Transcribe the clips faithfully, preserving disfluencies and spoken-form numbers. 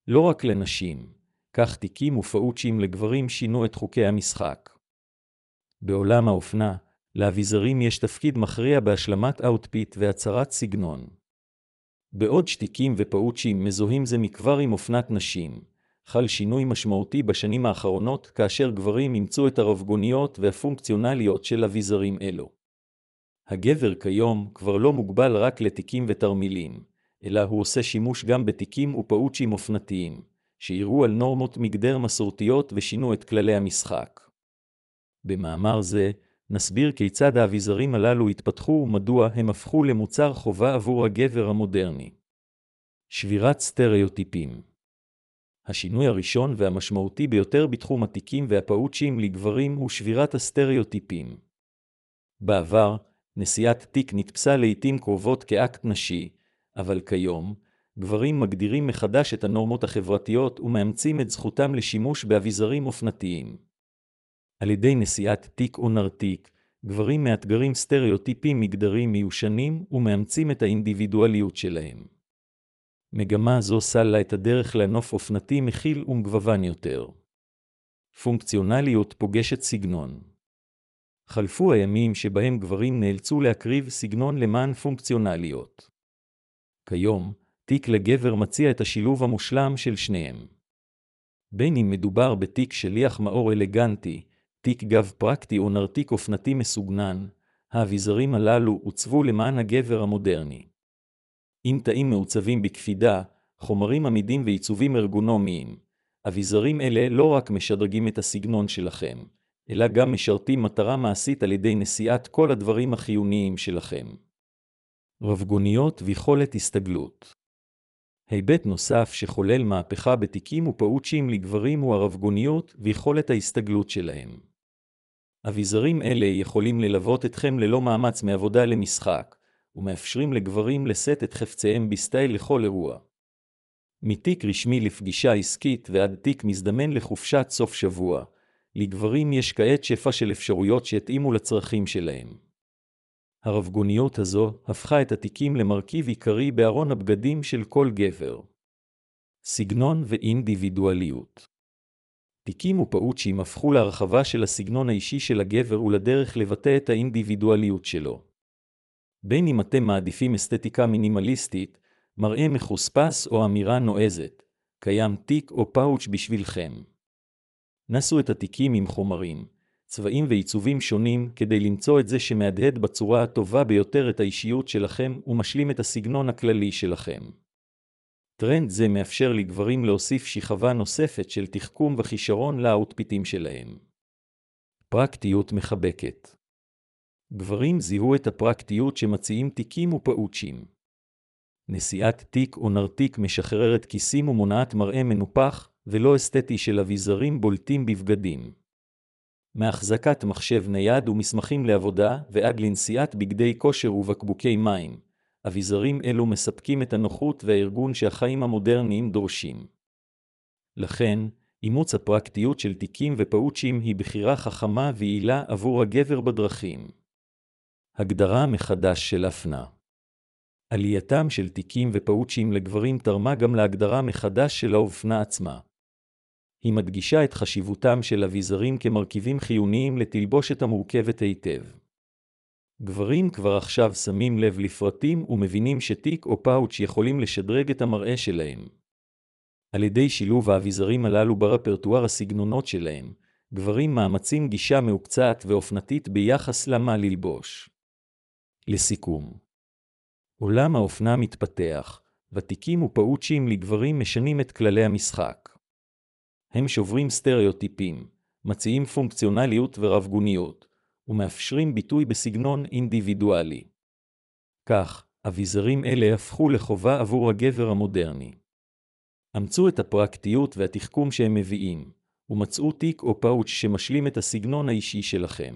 לא רק לנשים, כך תיקים ופאוצ'ים לגברים שינו את חוקי המשחק. בעולם האופנה, לאביזרים יש תפקיד מכריע בהשלמת אאוטפיט והצרת סגנון. בעוד שתיקים ופאוצ'ים מזוהים זה מכבר עם אופנת נשים, חל שינוי משמעותי בשנים האחרונות כאשר גברים אימצו את הרבגוניות והפונקציונליות של אביזרים אלו. הגבר כיום כבר לא מוגבל רק לתיקים ותרמילים, אלא הוא עושה שימוש גם בתיקים ופאוצ'ים אופנתיים, שיראו על נורמות מגדר מסורתיות ושינו את כללי המשחק. במאמר זה, נסביר כיצד האביזרים הללו התפתחו ומדוע הם הפכו למוצר חובה עבור הגבר המודרני. שבירת סטריאוטיפים. השינוי הראשון והמשמעותי ביותר בתחום התיקים והפאוצ'ים לגברים הוא שבירת הסטריאוטיפים. בעבר, נשיאת תיק נתפסה לעתים קרובות כאקט נשי, אבל כיום, גברים מגדירים מחדש את הנורמות החברתיות ומאמצים את זכותם לשימוש באביזרים אופנתיים. על ידי נשיאת תיק או נרתיק, גברים מאתגרים סטריאוטיפים מגדריים מיושנים ומאמצים את האינדיבידואליות שלהם. מגמה זו סללה את הדרך לנוף אופנתי מכיל ומגוון יותר. פונקציונליות פוגשת סגנון. חלפו הימים שבהם גברים נאלצו להקריב סגנון למען פונקציונליות. כיום, תיק לגבר מציע את השילוב המושלם של שניהם. בין אם מדובר בתיק שליח מאור אלגנטי, תיק גב פרקטי או נרתיק אופנתי מסוגנן, האביזרים הללו עוצבו למען הגבר המודרני. עם תאים מעוצבים בקפידה, חומרים עמידים ועיצובים ארגונומיים, אביזרים אלה לא רק משדרגים את הסגנון שלכם, אלא גם משרתים מטרה מעשית על ידי נשיאת כל הדברים החיוניים שלכם. רבגוניות ויכולת הסתגלות. היבט נוסף שחולל מהפכה בתיקים ופאוצ'ים לגברים הוא הרבגוניות ויכולת ההסתגלות שלהם. אביזרים אלה יכולים ללוות אתכם ללא מאמץ מעבודה למשחק, ומאפשרים לגברים לשאת את חפציהם בסטייל לכל אירוע. מתיק רשמי לפגישה עסקית ועד תיק מזדמן לחופשת סוף שבוע, לגברים יש כעת שפע של אפשרויות שיתאימו לצרכים שלהם. הרבגוניות הזו הפכה את התיקים למרכיב עיקרי בארון הבגדים של כל גבר. סגנון ואינדיבידואליות. תיקים ופאוצ'ים הפכו להרחבה של הסגנון האישי של הגבר ולדרך לבטא את האינדיבידואליות שלו. בין אם אתם מעדיפים אסתטיקה מינימליסטית, מראה מחוספס או אמירה נועזת, קיים תיק או פאוצ' בשבילכם. נסו את התיקים עם חומרים, צבעים ועיצובים שונים כדי למצוא את זה שמהדהד בצורה הטובה ביותר את האישיות שלכם ומשלים את הסגנון הכללי שלכם. טרנד זה מאפשר לגברים להוסיף שכבה נוספת של תחכום וחישרון לאוטפיטים שלהם. פרקטיות מחבקת. גברים זיהו את הפרקטיות שמציעים תיקים ופאוצ'ים. נשיאת תיק או נרתיק משחררת כיסים ומונעת מראה מנופח ולא אסתטי של אביזרים בולטים בבגדים. מהחזקת מחשב נייד ומסמכים לעבודה ועד לנשיאת בגדי כושר ובקבוקי מים, אביזרים אלו מספקים את הנוחות והארגון שהחיים המודרניים דורשים. לכן, אימוץ הפרקטיות של תיקים ופאוצ'ים היא בחירה חכמה ויעילה עבור הגבר בדרכים. הגדרה מחדש של אופנה. עלייתם של תיקים ופאוצ'ים לגברים תרמה גם להגדרה מחדש של האופנה עצמה. היא מדגישה את חשיבותם של אביזרים כמרכיבים חיוניים לתלבושת המורכבת היטב. גברים כבר עכשיו שמים לב לפרטים ומבינים שתיק או פאוצ' יכולים לשדרג את המראה שלהם. על ידי שילוב האביזרים הללו ברפרטואר הסגנונות שלהם, גברים מאמצים גישה מעוקצעת ואופנתית ביחס למה ללבוש. לסיכום, עולם האופנה מתפתח, ותיקים ופאוצ'ים לגברים משנים את כללי המשחק. הם שוברים סטריאוטיפים, מציעים פונקציונליות ורבגוניות, ומאפשרים ביטוי בסגנון אינדיבידואלי. כך, אביזרים אלה הפכו לחובה עבור הגבר המודרני. אמצו את הפרקטיות והתחכום שהם מביאים, ומצאו תיק או פאוצ' שמשלים את הסגנון האישי שלכם.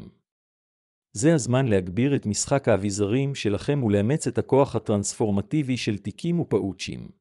זה הזמן להגביר את משחק האביזרים שלכם ולאמץ את הכוח הטרנספורמטיבי של תיקים ופאוצ'ים.